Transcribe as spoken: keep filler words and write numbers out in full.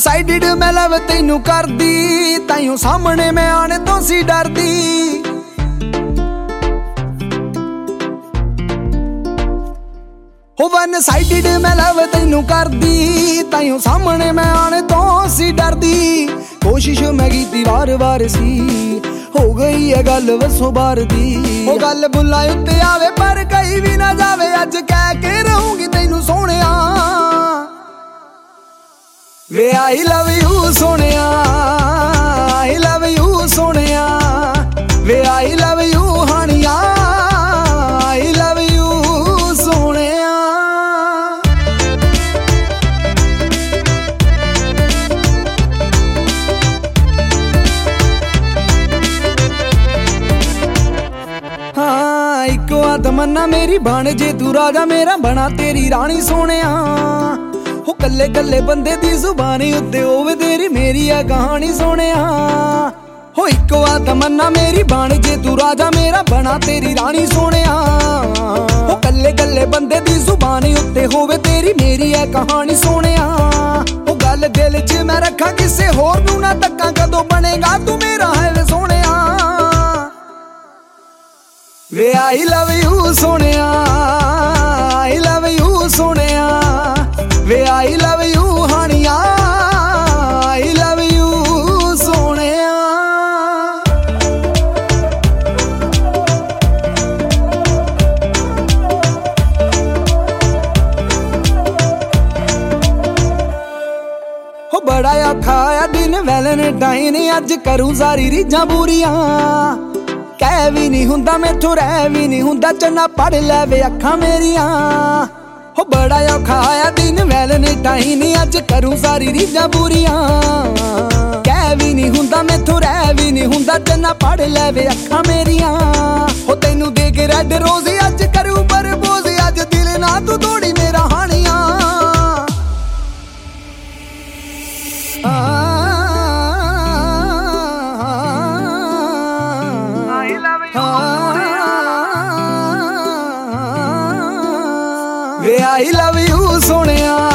Sided ਮੈਂ ਲਵ ਤੈਨੂੰ ਕਰਦੀ, ਤਾਈਓ ਸਾਹਮਣੇ ਮੈਂ ਆਣੇ ਤੋਂ ਸੀ ਡਰਦੀ। ਹੋ ਵਨ ਸਾਈਡਡ ਮੈਂ ਲਵ ਤੈਨੂੰ ਕਰਦੀ, ਤਾਈਓ ਸਾਹਮਣੇ ਮੈਂ ਆਣੇ ਤੋਂ ਸੀ ਡਰਦੀ। ਕੋਸ਼ਿਸ਼ ਮੈਂ ਕੀਤੀ ਵਾਰ ਵਾਰ ਸੀ, ਹੋ ਗਈ ਹੈ ਗੱਲ ਵਸੋਂ ਬਾਰ ਦੀ। ਉਹ ਗੱਲ ਬੁੱਲਾਂ ਉੱਤੇ ਆਵੇ ਪਰ ਕਈ ਵੀ ਨਾ ਜਾਵੇ, ਅੱਜ ਕਹਿ ਕੇ ਰਹੂੰਗੀ ਤੈਨੂੰ ਸੋਹਣਿਆ ਵੇ ਆਈ ਲਵ ਯੂ ਸੋਹਣਿਆ, ਆਈ ਲਵ ਯੂ ਸੋਹਣਿਆ ਵੇ ਆਈ love you ਹਾਣੀਆ, I love you ਸੋਹਣਿਆ। ਹਾਂ ਇੱਕੋ ਆ ਤਮੰਨਾ ਮੇਰੀ ਬਣ ਜੇ ਤੂੰ ਰਾਜਾ ਮੇਰਾ, ਬਣਾ ਤੇਰੀ ਰਾਣੀ ਸੋਹਣਿਆ। ਹੋ ਕੱਲੇ ਕੱਲੇ ਬੰਦੇ ਦੀ ਜ਼ੁਬਾਨੀ ਉੱਤੇ ਹੋਵੇ ਤੇਰੀ ਮੇਰੀ ਆ ਕਹਾਣੀ ਸੋਹਣਿਆ। ਹੋ ਇੱਕੋ ਆ ਤਮੰਨਾ ਮੇਰੀ ਬਣ ਜੇ ਤੂੰ ਰਾਜਾ ਮੇਰਾ, ਬਣਾ ਤੇਰੀ ਰਾਣੀ ਸੋਹਣਿਆ। ਹੋ ਕੱਲੇ ਕੱਲੇ ਬੰਦੇ ਦੀ ਜ਼ੁਬਾਨੀ ਉੱਤੇ ਹੋਵੇ ਤੇਰੀ ਮੇਰੀ ਆ ਕਹਾਣੀ ਸੋਹਣਿਆ। ਉਹ ਗੱਲ ਦਿਲ 'ਚ ਮੈਂ ਰੱਖਾਂ ਕਿਸੇ ਹੋਰ ਨੂੰ ਨਾ ਤੱਕਾਂ, ਕਦੋਂ ਬਣੇਗਾ ਤੂੰ ਮੇਰਾ ਹੈ ਵੇ ਸੋਹਣਿਆ ਵੇ ਆਈ ਲਵ ਯੂ ਸੋਹਣਿਆ, ਆਈ ਲਵ ਯੂ ਸੋਹਣਿਆ ਵੇ ਆਈ love you ਹਾਣੀਆ, I love you ਸੋਹਣਿਆ। ਹੋ ਬੜਾ ਔਖਾ ਆ ਦਿਨ ਵੈਲੈਂਟਾਈਨ, ਅੱਜ ਕਰੂ ਸਾਰੀ ਰੀਝਾਂ ਪੂਰੀਆਂ। ਕਹਿ ਵੀ ਨਹੀਂ ਹੁੰਦਾ ਮੈਥੋਂ ਰਹਿ ਵੀ ਨਹੀਂ ਹੁੰਦਾ, ਚੰਨਾ ਪੜ ਲੈ ਵੇ ਅੱਖਾਂ ਮੇਰੀਆਂ। ਹੋ ਬੜਾ ਔਖਾ ਆ ਦਿਨ ਵੈਲੈਂਟਾਈਨ, ਅੱਜ ਕਰੂ ਸਾਰੀ ਰੀਝਾਂ ਪੂਰੀਆਂ। ਕਹਿ ਵੀ ਨਹੀਂ ਹੁੰਦਾ ਮੈਥੋਂ ਰਹਿ ਵੀ ਨਹੀਂ ਹੁੰਦਾ, ਚੰਨਾ ਪੜ ਲੈ ਵੇ ਅੱਖਾਂ ਮੇਰੀਆਂ। ਹੋ ਤੈਨੂੰ ਦੇ ਕੇ ਰੈਡ ਰੋਜ਼ ਅੱਜ ਕਰੂ ਪ੍ਰਪੋਜ਼, ਅੱਜ ਦਿਲ ਨਾ ਤੂੰ ਤੋੜੀ ਮੇਰਾ ਹਾਣੀਆਂ। ਵੇ ਆਈ ਲਵ ਯੂ ਸੋਹਣਿਆ।